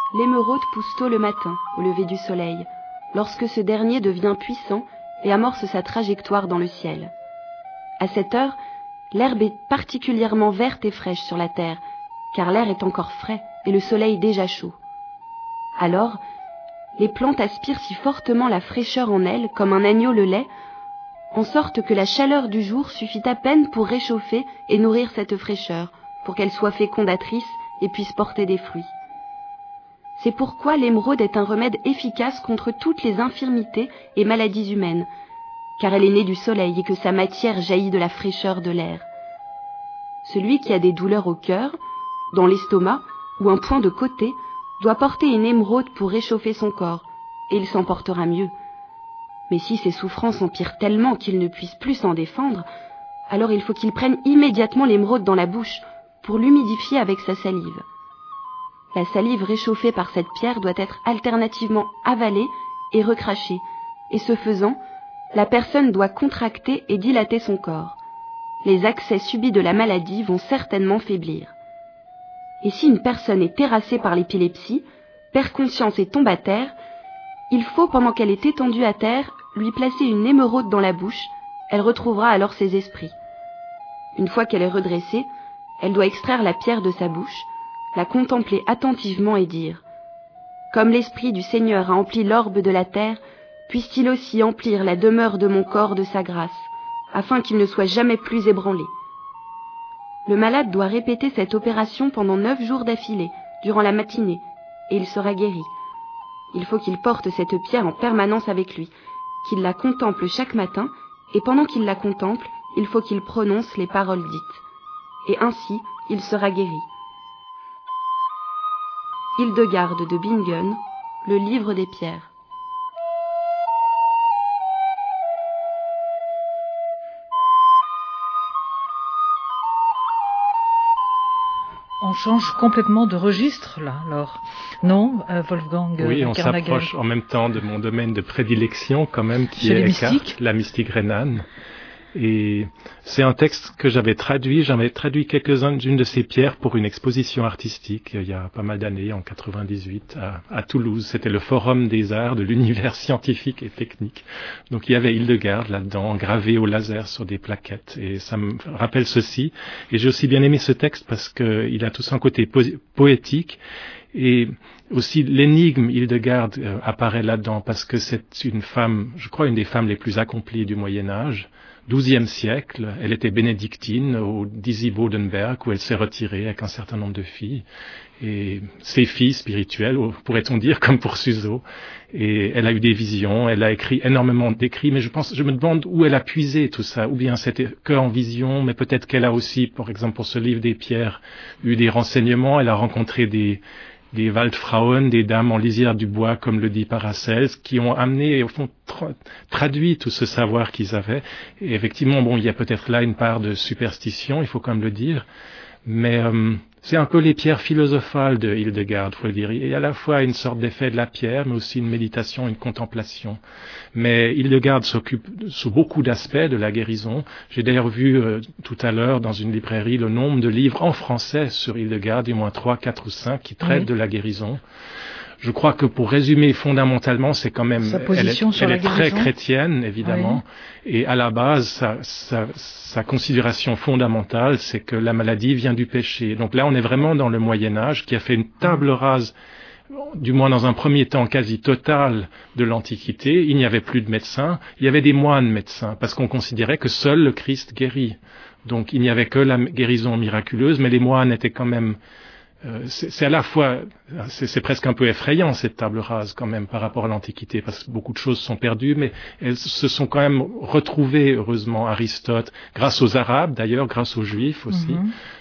L'émeraude pousse tôt le matin, au lever du soleil, lorsque ce dernier devient puissant et amorce sa trajectoire dans le ciel. À cette heure, l'herbe est particulièrement verte et fraîche sur la terre, car l'air est encore frais et le soleil déjà chaud. Alors, les plantes aspirent si fortement la fraîcheur en elles, comme un agneau le lait, en sorte que la chaleur du jour suffit à peine pour réchauffer et nourrir cette fraîcheur, pour qu'elle soit fécondatrice et puisse porter des fruits. C'est pourquoi l'émeraude est un remède efficace contre toutes les infirmités et maladies humaines, car elle est née du soleil et que sa matière jaillit de la fraîcheur de l'air. Celui qui a des douleurs au cœur, dans l'estomac ou un point de côté, doit porter une émeraude pour réchauffer son corps, et il s'en portera mieux. Mais si ses souffrances empirent tellement qu'il ne puisse plus s'en défendre, alors il faut qu'il prenne immédiatement l'émeraude dans la bouche pour l'humidifier avec sa salive. La salive réchauffée par cette pierre doit être alternativement avalée et recrachée, et ce faisant, la personne doit contracter et dilater son corps. Les accès subis de la maladie vont certainement faiblir. Et si une personne est terrassée par l'épilepsie, perd conscience et tombe à terre, il faut, pendant qu'elle est étendue à terre, lui placer une émeraude dans la bouche, elle retrouvera alors ses esprits. Une fois qu'elle est redressée, elle doit extraire la pierre de sa bouche, la contempler attentivement et dire « Comme l'Esprit du Seigneur a empli l'orbe de la terre, puisse-t-il aussi emplir la demeure de mon corps de sa grâce, afin qu'il ne soit jamais plus ébranlé. » Le malade doit répéter cette opération pendant 9 jours d'affilée, durant la matinée, et il sera guéri. Il faut qu'il porte cette pierre en permanence avec lui, qu'il la contemple chaque matin, et pendant qu'il la contemple, il faut qu'il prononce les paroles dites. Et ainsi, il sera guéri. Hildegarde de Bingen, le livre des pierres. On change complètement de registre, là, alors. Non, Wolfgang Oui, on Kernagel. s'approche en même temps de mon domaine de prédilection, quand même, qui Chez est les mystiques. la mystique rhénane. Et c'est un texte que j'avais traduit quelques-unes de ces pierres pour une exposition artistique il y a pas mal d'années, en 98, à Toulouse. C'était le Forum des Arts de l'univers scientifique et technique. Donc il y avait Hildegarde là-dedans, gravé au laser sur des plaquettes. Et ça me rappelle ceci. Et j'ai aussi bien aimé ce texte parce qu'il a tout son côté poétique. Et aussi l'énigme Hildegarde apparaît là-dedans parce que c'est une femme, je crois une des femmes les plus accomplies du Moyen-Âge. XIIe siècle, elle était bénédictine au Disibodenberg où elle s'est retirée avec un certain nombre de filles et ses filles spirituelles, pourrait-on dire, comme pour Suso. Et elle a eu des visions, elle a écrit énormément d'écrits, mais je me demande où elle a puisé tout ça, ou bien c'était que en vision, mais peut-être qu'elle a aussi, par exemple pour ce livre des pierres, eu des renseignements, elle a rencontré des Waldfrauen, des dames en lisière du bois, comme le dit Paracelse, qui ont amené, au fond, traduit tout ce savoir qu'ils avaient. Et effectivement, bon, il y a peut-être là une part de superstition, il faut quand même le dire, mais c'est un peu les pierres philosophales de Hildegarde, faut le dire. Il y a à la fois une sorte d'effet de la pierre, mais aussi une méditation, une contemplation. Mais Hildegarde s'occupe sous beaucoup d'aspects de la guérison. J'ai d'ailleurs vu tout à l'heure dans une librairie le nombre de livres en français sur Hildegarde, du moins 3, 4 ou 5, qui traitent de la guérison. Je crois que pour résumer fondamentalement, c'est quand même, elle est très chrétienne, évidemment, et à la base, sa considération fondamentale, c'est que la maladie vient du péché. Donc là, on est vraiment dans le Moyen-Âge, qui a fait une table rase, du moins dans un premier temps quasi totale de l'Antiquité. Il n'y avait plus de médecins, il y avait des moines médecins, parce qu'on considérait que seul le Christ guérit. Donc il n'y avait que la guérison miraculeuse, mais les moines étaient quand même... c'est à la fois, c'est presque un peu effrayant cette table rase quand même par rapport à l'Antiquité, parce que beaucoup de choses sont perdues, mais elles se sont quand même retrouvées, heureusement, Aristote, grâce aux Arabes d'ailleurs, grâce aux Juifs aussi.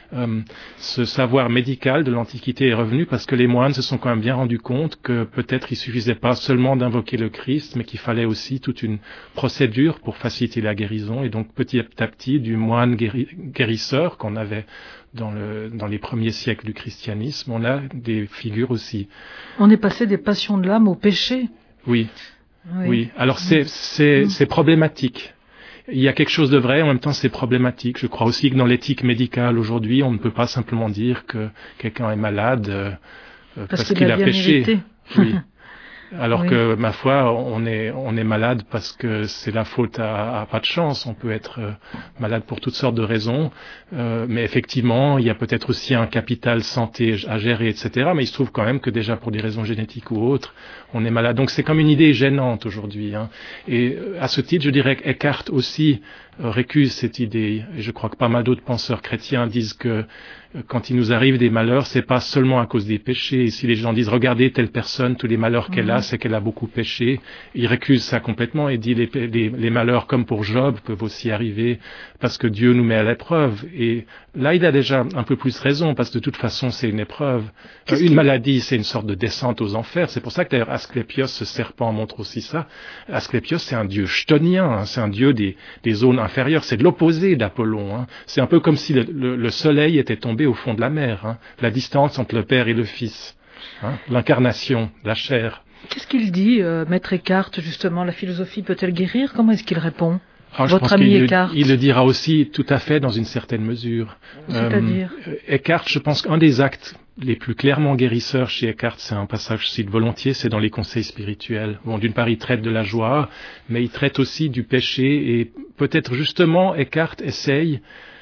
Ce savoir médical de l'Antiquité est revenu parce que les moines se sont quand même bien rendus compte que peut-être il suffisait pas seulement d'invoquer le Christ, mais qu'il fallait aussi toute une procédure pour faciliter la guérison, et donc petit à petit, du moine guérisseur qu'on avait dans les premiers siècles du christianisme, on a des figures aussi. On est passé des passions de l'âme au péché. Oui. Alors c'est problématique. Il y a quelque chose de vrai, en même temps c'est problématique. Je crois aussi que dans l'éthique médicale aujourd'hui, on ne peut pas simplement dire que quelqu'un est malade parce qu'il a péché. Mérité. Oui. Alors que, ma foi, on est malade parce que c'est la faute à pas de chance. On peut être malade pour toutes sortes de raisons, mais effectivement, il y a peut-être aussi un capital santé à gérer, etc. Mais il se trouve quand même que déjà pour des raisons génétiques ou autres, on est malade. Donc c'est comme une idée gênante aujourd'hui. Et à ce titre, je dirais qu'Eckhart aussi récuse cette idée. Et je crois que pas mal d'autres penseurs chrétiens disent que quand il nous arrive des malheurs, c'est pas seulement à cause des péchés. Et si les gens disent, regardez telle personne, tous les malheurs qu'elle a, c'est qu'elle a beaucoup péché, il récuse ça complètement et dit les malheurs, comme pour Job, peuvent aussi arriver parce que Dieu nous met à l'épreuve. Et là, il a déjà un peu plus raison, parce que de toute façon, c'est une épreuve. Une maladie, c'est une sorte de descente aux enfers. C'est pour ça que d'ailleurs Asclépios, ce serpent, montre aussi ça. Asclépios, c'est un dieu chthonien, c'est un dieu des zones inférieures, c'est de l'opposé d'Apollon. C'est un peu comme si le soleil était tombé au fond de la mer, la distance entre le Père et le Fils, l'incarnation, la chair. Qu'est-ce qu'il dit, Maître Eckhart, justement, la philosophie peut-elle guérir? Comment est-ce qu'il répond? Votre ami Eckhart. Il le dira aussi tout à fait dans une certaine mesure. C'est-à-dire Eckhart, je pense qu'un des actes les plus clairement guérisseurs chez Eckhart, c'est un passage que je cite volontiers, c'est dans les conseils spirituels. Bon, d'une part, il traite de la joie, mais il traite aussi du péché, et peut-être justement Eckhart essaye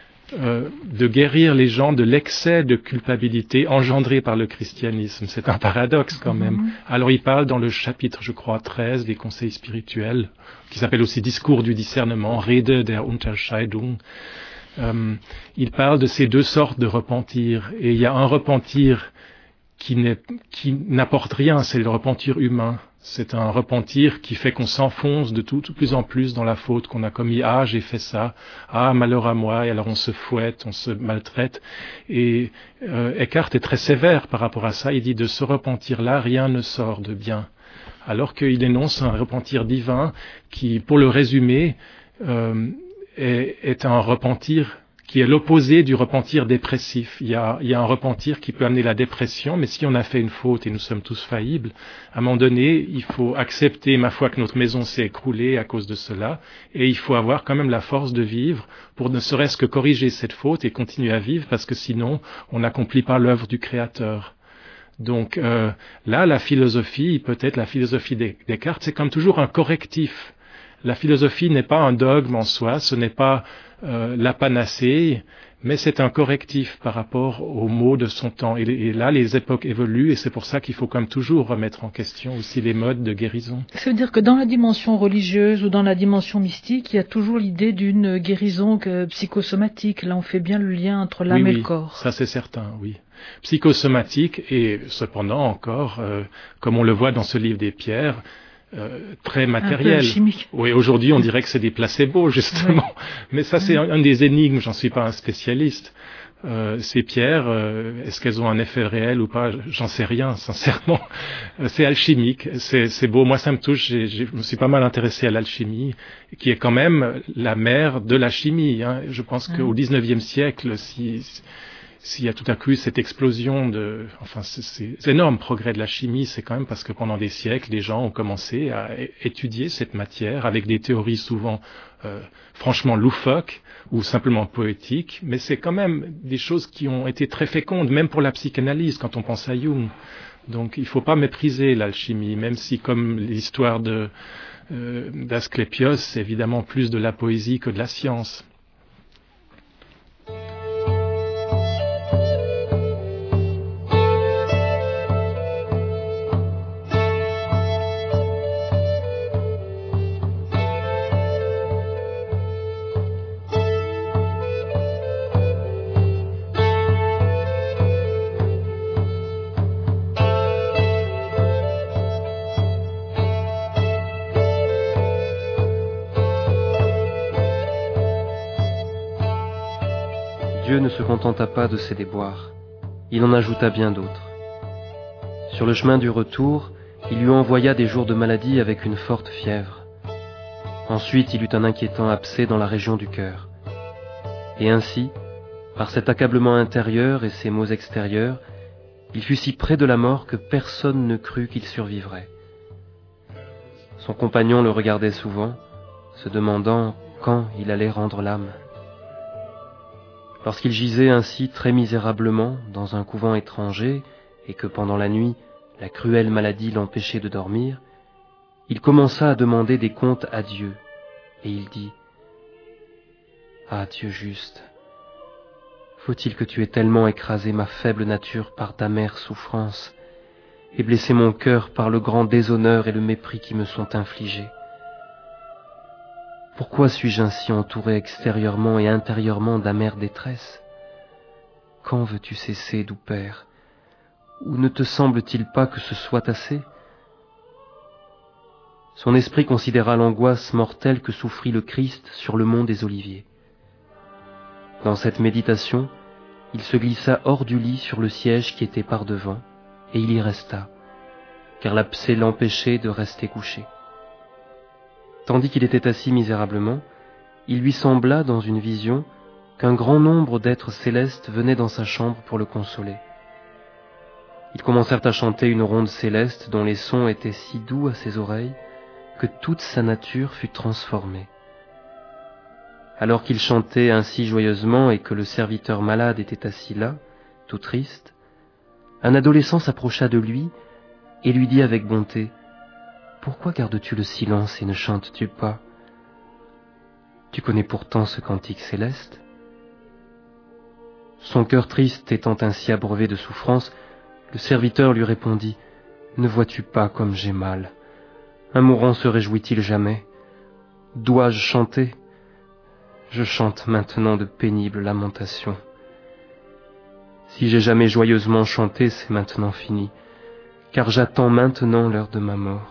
de guérir les gens de l'excès de culpabilité engendré par le christianisme. C'est un paradoxe quand même. Alors il parle dans le chapitre, je crois, 13 des conseils spirituels, qui s'appelle aussi Discours du discernement, Rede der Unterscheidung. Il parle de ces deux sortes de repentir, et il y a un repentir qui n'apporte rien, c'est le repentir humain. C'est un repentir qui fait qu'on s'enfonce de plus en plus dans la faute qu'on a commis. Ah, j'ai fait ça. Ah, malheur à moi. Et alors on se fouette, on se maltraite. Et Eckhart est très sévère par rapport à ça. Il dit de ce repentir-là, rien ne sort de bien. Alors qu'il énonce un repentir divin qui, pour le résumer, est un repentir qui est l'opposé du repentir dépressif. Il y a un repentir qui peut amener la dépression, mais si on a fait une faute, et nous sommes tous faillibles, à un moment donné, il faut accepter, ma foi, que notre maison s'est écroulée à cause de cela, et il faut avoir quand même la force de vivre pour ne serait-ce que corriger cette faute et continuer à vivre, parce que sinon, on n'accomplit pas l'œuvre du Créateur. Donc là, la philosophie, peut-être la philosophie Descartes, c'est comme toujours un correctif. La philosophie n'est pas un dogme en soi, ce n'est pas la panacée, mais c'est un correctif par rapport aux maux de son temps. Et là, les époques évoluent, et c'est pour ça qu'il faut comme toujours remettre en question aussi les modes de guérison. Ça veut dire que dans la dimension religieuse ou dans la dimension mystique, il y a toujours l'idée d'une guérison psychosomatique. Là, on fait bien le lien entre l'âme et le corps. Ça c'est certain, oui. Psychosomatique, et cependant encore, comme on le voit dans ce livre des Pierres, très matériel. Un peu chimique. Oui, aujourd'hui on dirait que c'est des placebos justement, oui. Mais ça c'est un des énigmes, j'en suis pas un spécialiste. Ces pierres, est-ce qu'elles ont un effet réel ou pas? J'en sais rien, sincèrement. C'est alchimique, c'est beau. Moi ça me touche, je me suis pas mal intéressé à l'alchimie, qui est quand même la mère de la chimie. Je pense qu'au 19e siècle, s'il y a tout à coup cette explosion ces énormes progrès de la chimie, c'est quand même parce que pendant des siècles, les gens ont commencé à étudier cette matière avec des théories souvent franchement loufoques ou simplement poétiques, mais c'est quand même des choses qui ont été très fécondes, même pour la psychanalyse, quand on pense à Jung. Donc il ne faut pas mépriser l'alchimie, même si comme l'histoire d'Asclépios, c'est évidemment plus de la poésie que de la science. Dieu ne se contenta pas de ces déboires, il en ajouta bien d'autres. Sur le chemin du retour, il lui envoya des jours de maladie avec une forte fièvre. Ensuite, il eut un inquiétant abcès dans la région du cœur. Et ainsi, par cet accablement intérieur et ces maux extérieurs, il fut si près de la mort que personne ne crut qu'il survivrait. Son compagnon le regardait souvent, se demandant quand il allait rendre l'âme. Lorsqu'il gisait ainsi très misérablement dans un couvent étranger et que pendant la nuit, la cruelle maladie l'empêchait de dormir, il commença à demander des comptes à Dieu, et il dit « Ah, Dieu juste, faut-il que tu aies tellement écrasé ma faible nature par d'amères souffrances, et blessé mon cœur par le grand déshonneur et le mépris qui me sont infligés? Pourquoi suis-je ainsi entouré extérieurement et intérieurement d'amère détresse? Quand veux-tu cesser, doux Père? Ou ne te semble-t-il pas que ce soit assez? » Son esprit considéra l'angoisse mortelle que souffrit le Christ sur le mont des Oliviers. Dans cette méditation, il se glissa hors du lit sur le siège qui était par devant, et il y resta, car l'abcès l'empêchait de rester couché. Tandis qu'il était assis misérablement, il lui sembla, dans une vision, qu'un grand nombre d'êtres célestes venaient dans sa chambre pour le consoler. Ils commencèrent à chanter une ronde céleste dont les sons étaient si doux à ses oreilles que toute sa nature fut transformée. Alors qu'il chantait ainsi joyeusement et que le serviteur malade était assis là, tout triste, un adolescent s'approcha de lui et lui dit avec bonté: « Pourquoi gardes-tu le silence et ne chantes-tu pas? Tu connais pourtant ce cantique céleste. » Son cœur triste étant ainsi abreuvé de souffrance, le serviteur lui répondit: « Ne vois-tu pas comme j'ai mal? Un mourant se réjouit-il jamais? Dois-je chanter? Je chante maintenant de pénibles lamentations. Si j'ai jamais joyeusement chanté, c'est maintenant fini, car j'attends maintenant l'heure de ma mort. »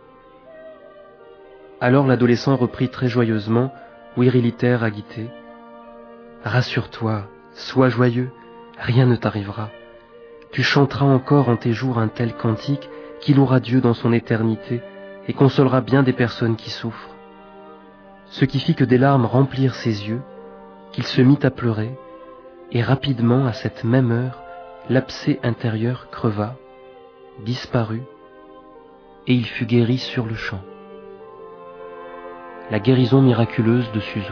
Alors l'adolescent reprit très joyeusement, virilitaire, agité: « Rassure-toi, sois joyeux, rien ne t'arrivera. Tu chanteras encore en tes jours un tel cantique qui louera Dieu dans son éternité et consolera bien des personnes qui souffrent. » Ce qui fit que des larmes remplirent ses yeux, qu'il se mit à pleurer, et rapidement, à cette même heure, l'abcès intérieur creva, disparut, et il fut guéri sur le champ. La guérison miraculeuse de Suso.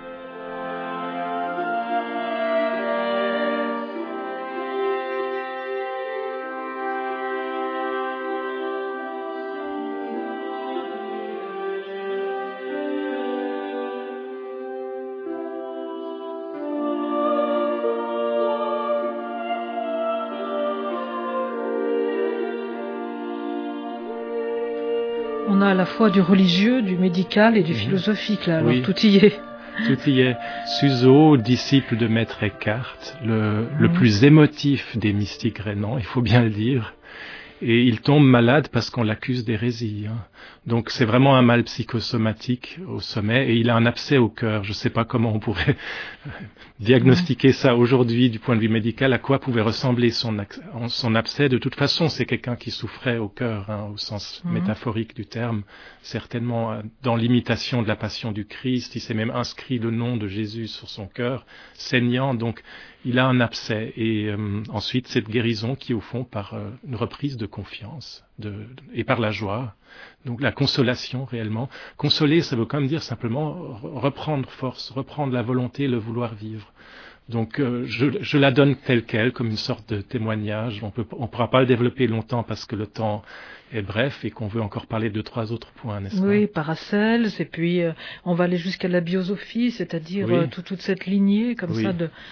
On a à la fois du religieux, du médical et du philosophique, là, alors tout y est. Tout y est. Suso, disciple de Maître Eckhart, le plus émotif des mystiques rhénans, il faut bien le dire. Et il tombe malade parce qu'on l'accuse d'hérésie. Donc c'est vraiment un mal psychosomatique au sommet, et il a un abcès au cœur. Je ne sais pas comment on pourrait diagnostiquer ça aujourd'hui du point de vue médical, à quoi pouvait ressembler son abcès. De toute façon, c'est quelqu'un qui souffrait au cœur, au sens métaphorique du terme, certainement dans l'imitation de la passion du Christ. Il s'est même inscrit le nom de Jésus sur son cœur, saignant. Donc il a un abcès, et ensuite cette guérison qui, au fond, par une reprise de confiance et par la joie, donc la consolation réellement. Consoler, ça veut quand même dire simplement reprendre force, reprendre la volonté, le vouloir vivre. Donc je la donne telle qu'elle, comme une sorte de témoignage. On pourra pas le développer longtemps parce que le temps est bref et qu'on veut encore parler de 3 autres points, n'est-ce pas? Oui, Paracelse, et puis on va aller jusqu'à la biosophie, c'est-à-dire toute cette lignée comme ça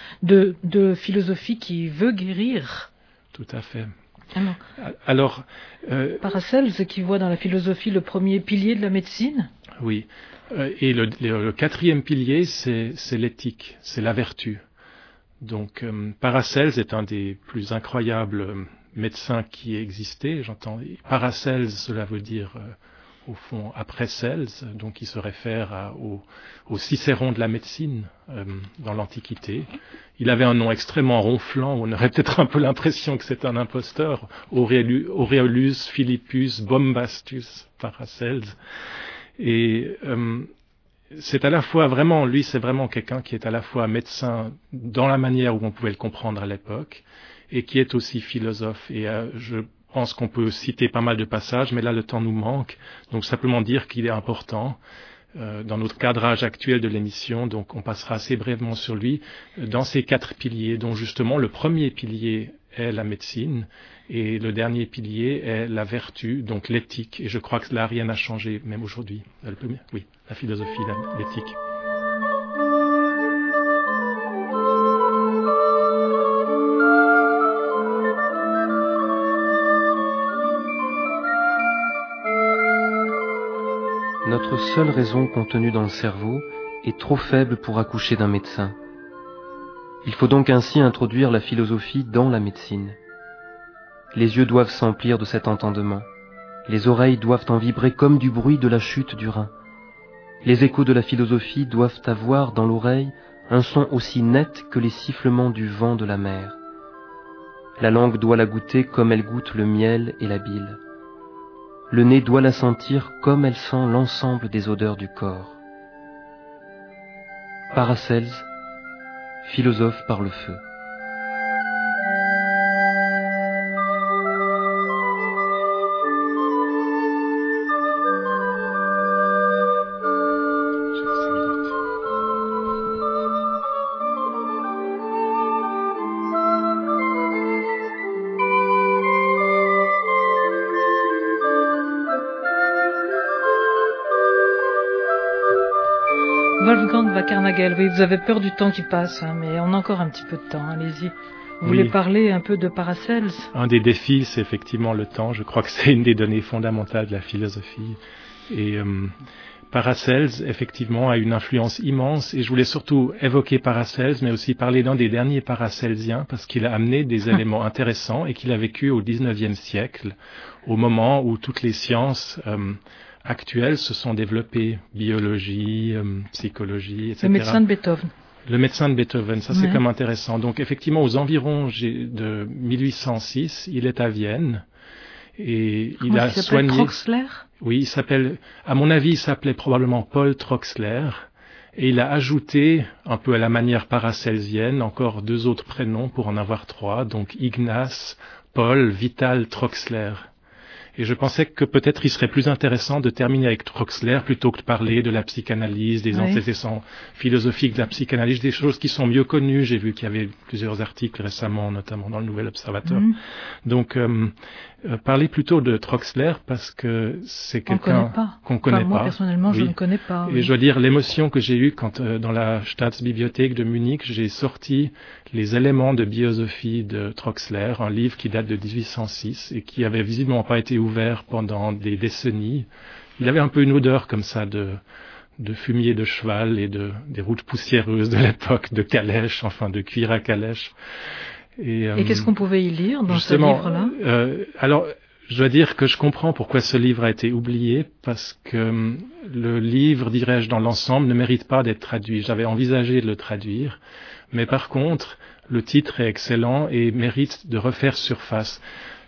de philosophie qui veut guérir. Tout à fait. Alors Paracelse qui voit dans la philosophie le premier pilier de la médecine. Oui, et le 4e pilier, c'est l'éthique, c'est la vertu. Donc Paracelse est un des plus incroyables médecins qui ait existé. J'entends Paracelse, cela veut dire au fond après Cels, donc il se réfère au Cicéron de la médecine dans l'Antiquité. Il avait un nom extrêmement ronflant, on aurait peut-être un peu l'impression que c'est un imposteur, Aureolus Philippus Bombastus Paracels. Et c'est à la fois vraiment, lui c'est vraiment quelqu'un qui est à la fois médecin dans la manière où on pouvait le comprendre à l'époque, et qui est aussi philosophe. Et je pense qu'on peut citer pas mal de passages, mais là le temps nous manque, donc simplement dire qu'il est important dans notre cadrage actuel de l'émission, donc on passera assez brièvement sur lui, dans ces 4 piliers, dont justement le premier pilier est la médecine, et le dernier pilier est la vertu, donc l'éthique. Et je crois que là, rien n'a changé, même aujourd'hui. Oui, la philosophie, l'éthique. Notre seule raison contenue dans le cerveau est trop faible pour accoucher d'un médecin. Il faut donc ainsi introduire la philosophie dans la médecine. Les yeux doivent s'emplir de cet entendement. Les oreilles doivent en vibrer comme du bruit de la chute du Rhin. Les échos de la philosophie doivent avoir dans l'oreille un son aussi net que les sifflements du vent de la mer. La langue doit la goûter comme elle goûte le miel et la bile. Le nez doit la sentir comme elle sent l'ensemble des odeurs du corps. Paracelse, philosophe par le feu. Wolfgang Wackernagel, oui, vous avez peur du temps qui passe, hein, mais on a encore un petit peu de temps, allez-y. Vous voulez parler un peu de Paracelse ? Un des défis, c'est effectivement le temps. Je crois que c'est une des données fondamentales de la philosophie. Et Paracelse, effectivement, a une influence immense. Et je voulais surtout évoquer Paracelse, mais aussi parler d'un des derniers paracelsiens, parce qu'il a amené des éléments intéressants et qu'il a vécu au XIXe siècle, au moment où toutes les sciences actuelles se sont développées, biologie, psychologie, etc. Le médecin de Beethoven. Le médecin de Beethoven, ça c'est comme intéressant. Donc effectivement, aux environs de 1806, il est à Vienne et il a soigné. Troxler ? Oui, il s'appelle, à mon avis, il s'appelait probablement Paul Troxler et il a ajouté, un peu à la manière paracelsienne, encore 2 autres prénoms pour en avoir 3, donc Ignace, Paul, Vital, Troxler. Et je pensais que peut-être il serait plus intéressant de terminer avec Troxler plutôt que de parler de la psychanalyse, des antécédents philosophiques de la psychanalyse, des choses qui sont mieux connues. J'ai vu qu'il y avait plusieurs articles récemment, notamment dans le Nouvel Observateur. Donc, parler plutôt de Troxler parce que c'est quelqu'un qu'on connaît pas. Moi, personnellement, je ne connais pas. Et je dois dire l'émotion que j'ai eue quand, dans la Staatsbibliothek de Munich, j'ai sorti les éléments de biosophie de Troxler, un livre qui date de 1806 et qui avait visiblement pas été ouvert pendant des décennies. Il avait un peu une odeur comme ça de fumier de cheval et des routes poussiéreuses de l'époque, de calèche, enfin de cuir à calèche. Et qu'est-ce qu'on pouvait y lire dans ce livre-là ? Alors, je dois dire que je comprends pourquoi ce livre a été oublié, parce que le livre, dirais-je, dans l'ensemble, ne mérite pas d'être traduit. J'avais envisagé de le traduire, mais par contre, le titre est excellent et mérite de refaire surface.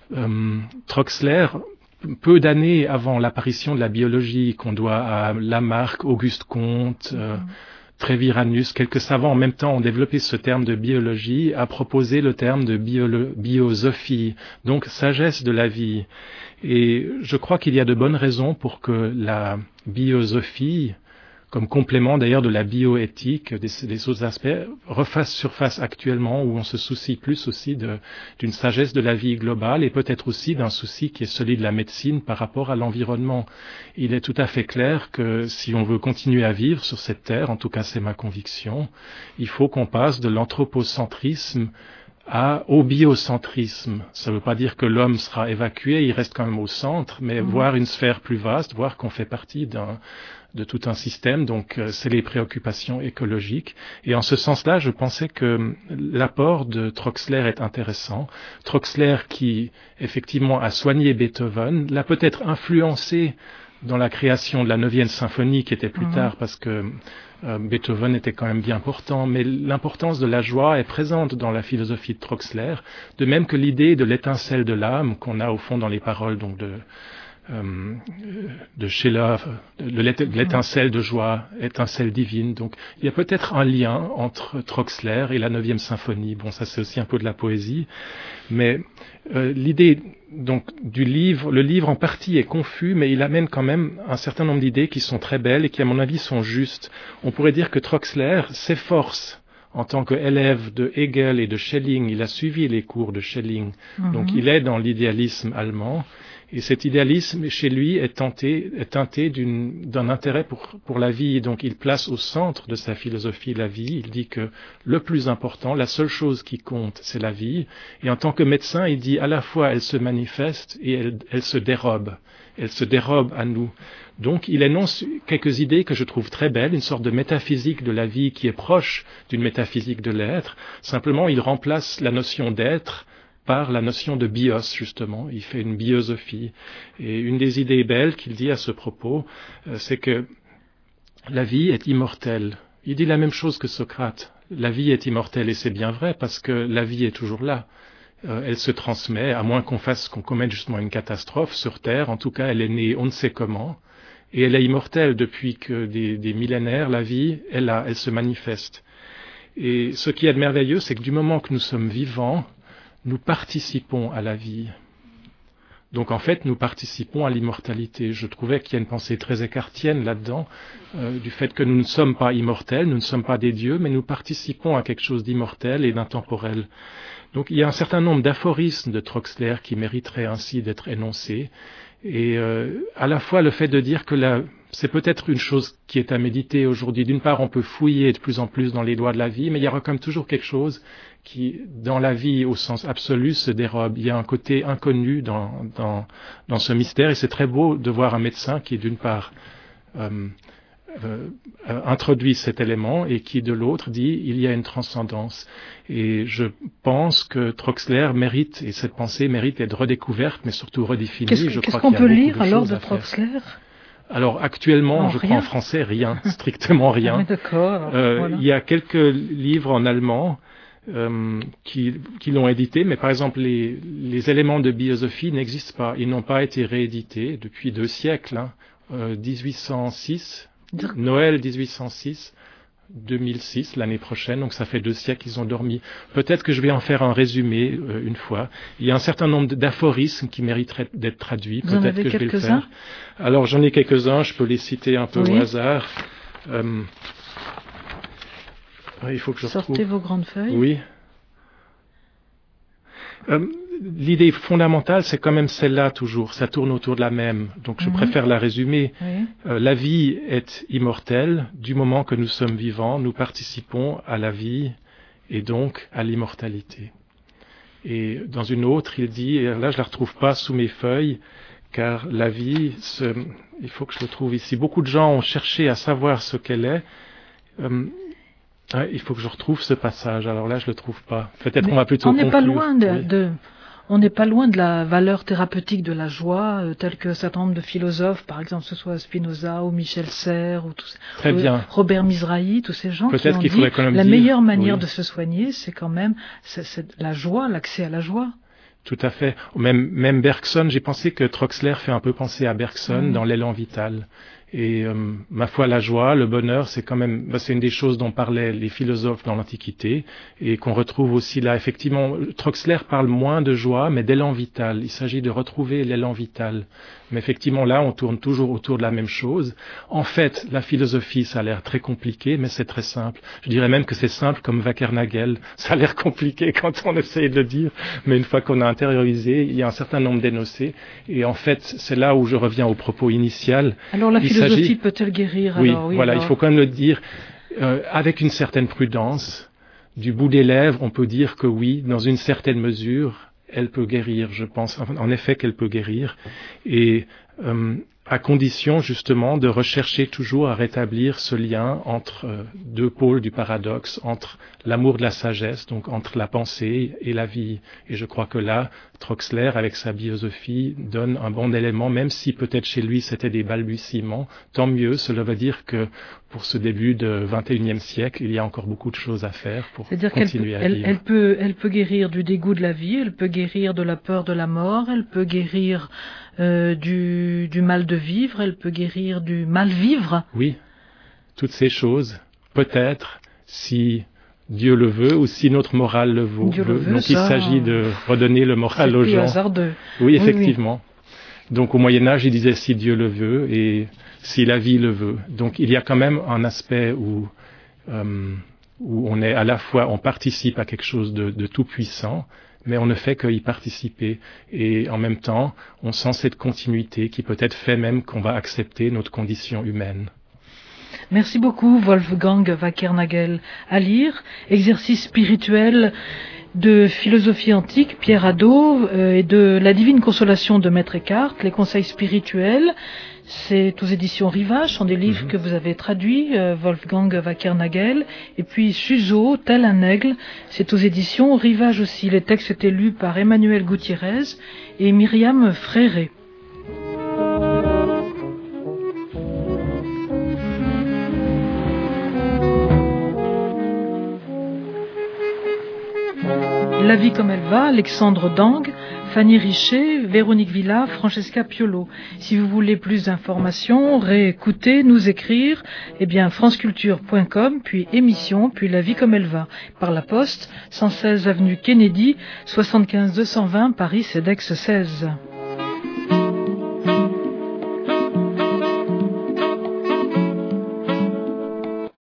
Troxler, peu d'années avant l'apparition de la biologie qu'on doit à Lamarck, Auguste Comte, Treviranus, quelques savants en même temps ont développé ce terme de biologie, a proposé le terme de biosophie, donc sagesse de la vie. Et je crois qu'il y a de bonnes raisons pour que la biosophie, comme complément d'ailleurs de la bioéthique, des autres aspects, refasse surface actuellement, où on se soucie plus aussi d'une sagesse de la vie globale et peut-être aussi d'un souci qui est celui de la médecine par rapport à l'environnement. Il est tout à fait clair que si on veut continuer à vivre sur cette terre, en tout cas c'est ma conviction, il faut qu'on passe de l'anthropocentrisme au biocentrisme. Ça ne veut pas dire que l'homme sera évacué, il reste quand même au centre, mais voir une sphère plus vaste, voir qu'on fait partie de tout un système, donc c'est les préoccupations écologiques. Et en ce sens-là, je pensais que l'apport de Troxler est intéressant. Troxler qui, effectivement, a soigné Beethoven, l'a peut-être influencé dans la création de la 9e symphonie, qui était plus tard, parce que Beethoven était quand même bien important, mais l'importance de la joie est présente dans la philosophie de Troxler, de même que l'idée de l'étincelle de l'âme qu'on a au fond dans les paroles donc de Schiller, de l'étincelle de joie, étincelle divine. Donc il y a peut-être un lien entre Troxler et la 9e symphonie. Bon, ça c'est aussi un peu de la poésie, mais l'idée donc du livre, le livre en partie est confus, mais il amène quand même un certain nombre d'idées qui sont très belles et qui à mon avis sont justes. On pourrait dire que Troxler s'efforce en tant qu'élève de Hegel et de Schelling, il a suivi les cours de Schelling. Donc il est dans l'idéalisme allemand. Et cet idéalisme, chez lui, est teinté d'un intérêt pour la vie. Donc il place au centre de sa philosophie la vie. Il dit que le plus important, la seule chose qui compte, c'est la vie. Et en tant que médecin, il dit à la fois elle se manifeste et elle se dérobe. Elle se dérobe à nous. Donc il énonce quelques idées que je trouve très belles, une sorte de métaphysique de la vie qui est proche d'une métaphysique de l'être. Simplement, il remplace la notion d'être par la notion de bios, justement. Il fait une biosophie. Et une des idées belles qu'il dit à ce propos, c'est que la vie est immortelle. Il dit la même chose que Socrate. La vie est immortelle, et c'est bien vrai, parce que la vie est toujours là. Elle se transmet, à moins qu'on commette justement une catastrophe sur Terre. En tout cas, elle est née on ne sait comment. Et elle est immortelle depuis que des millénaires, la vie, elle se manifeste. Et ce qui est merveilleux, c'est que du moment que nous sommes vivants, nous participons à la vie. Donc en fait, nous participons à l'immortalité. Je trouvais qu'il y a une pensée très écartienne là-dedans, du fait que nous ne sommes pas immortels, nous ne sommes pas des dieux, mais nous participons à quelque chose d'immortel et d'intemporel. Donc il y a un certain nombre d'aphorismes de Troxler qui mériteraient ainsi d'être énoncés. Et à la fois le fait de dire que c'est peut-être une chose qui est à méditer aujourd'hui. D'une part, on peut fouiller de plus en plus dans les lois de la vie, mais il y aura comme toujours quelque chose qui, dans la vie au sens absolu, se dérobe. Il y a un côté inconnu dans ce mystère, et c'est très beau de voir un médecin qui, d'une part, introduit cet élément et qui, de l'autre, dit il y a une transcendance. Et je pense que Troxler mérite, et cette pensée mérite d'être redécouverte, mais surtout redéfinie. Qu'est-ce qu'on peut lire alors de Troxler ? Alors actuellement, je crois en français, rien, strictement rien. D'accord. Voilà. Il y a quelques livres en allemand qui l'ont édité, mais par exemple les éléments de biosophie n'existent pas. Ils n'ont pas été réédités depuis 2 siècles. 1806, Noël 1806, 2006, l'année prochaine, donc ça fait 2 siècles qu'ils ont dormi. Peut-être que je vais en faire un résumé une fois. Il y a un certain nombre d'aphorismes qui mériteraient d'être traduits. Peut-être que je vais le faire. Alors j'en ai quelques-uns, je peux les citer un peu au hasard. Il faut que je Sortez vos grandes feuilles. Oui. L'idée fondamentale, c'est quand même celle-là toujours. Ça tourne autour de la même. Donc je préfère la résumer. Oui. La vie est immortelle. Du moment que nous sommes vivants, nous participons à la vie et donc à l'immortalité. Et dans une autre, il dit, et là je la retrouve pas sous mes feuilles, car la vie, il faut que je le trouve ici. Beaucoup de gens ont cherché à savoir ce qu'elle est. Il faut que je retrouve ce passage. Alors là, je le trouve pas. Peut-être qu'on va plutôt conclure. On n'est pas loin de la valeur thérapeutique de la joie, telle que un certain nombre de philosophes, par exemple, ce soit Spinoza ou Michel Serres ou tous, Robert Mizrahi, tous ces gens qui ont dit la meilleure manière de se soigner, c'est quand même la joie, l'accès à la joie. Tout à fait. Même Bergson, j'ai pensé que Troxler fait un peu penser à Bergson dans l'élan vital. Et ma foi, la joie, le bonheur, c'est quand même, c'est une des choses dont parlaient les philosophes dans l'Antiquité et qu'on retrouve aussi là. Effectivement, Troxler parle moins de joie, mais d'élan vital. Il s'agit de retrouver l'élan vital. Mais effectivement, là, on tourne toujours autour de la même chose. En fait, la philosophie, ça a l'air très compliqué, mais c'est très simple. Je dirais même que c'est simple comme Wackernagel. Ça a l'air compliqué quand on essaye de le dire, mais une fois qu'on a intériorisé, il y a un certain nombre d'énoncés. Et en fait, c'est là où je reviens au propos initial. Alors la philosophie peut-elle guérir? Oui, voilà, il faut quand même le dire avec une certaine prudence. Du bout des lèvres, on peut dire que oui, dans une certaine mesure, elle peut guérir, je pense en effet qu'elle peut guérir, et à condition justement de rechercher toujours à rétablir ce lien entre 2 pôles du paradoxe, entre l'amour de la sagesse, donc entre la pensée et la vie. Et je crois que là, Troxler, avec sa biosophie, donne un bon élément, même si peut-être chez lui c'était des balbutiements, tant mieux, cela veut dire que pour ce début de 21e siècle, il y a encore beaucoup de choses à faire pour continuer à vivre. Elle peut guérir du dégoût de la vie, elle peut guérir de la peur de la mort, elle peut guérir du mal de vivre, elle peut guérir du mal vivre. Oui, toutes ces choses, peut-être, si Dieu le veut ou si notre morale le vaut. Donc il s'agit de redonner le moral aux gens. Hasardeux. Oui, effectivement. Oui. Donc au Moyen-Âge, il disait si Dieu le veut et si la vie le veut. Donc il y a quand même un aspect où où on est à la fois, on participe à quelque chose de tout puissant, mais on ne fait que y participer. Et en même temps, on sent cette continuité qui peut-être fait même qu'on va accepter notre condition humaine. Merci beaucoup Wolfgang Wackernagel. À lire, exercice spirituel de philosophie antique, Pierre Hadot, et de la divine consolation de Maître Eckhart, les conseils spirituels. C'est aux éditions Rivage, ce sont des livres que vous avez traduits, Wolfgang Wackernagel, et puis Suzo, tel un aigle, c'est aux éditions Rivage aussi. Les textes étaient lus par Emmanuel Gutiérrez et Myriam Fréré. La vie comme elle va, Alexandre Dang, Fanny Richer, Véronique Villa, Francesca Piolo. Si vous voulez plus d'informations, réécouter, nous écrire, franceculture.com, puis émission, puis La vie comme elle va. Par la poste, 116 avenue Kennedy, 75 220 Paris, CEDEX 16.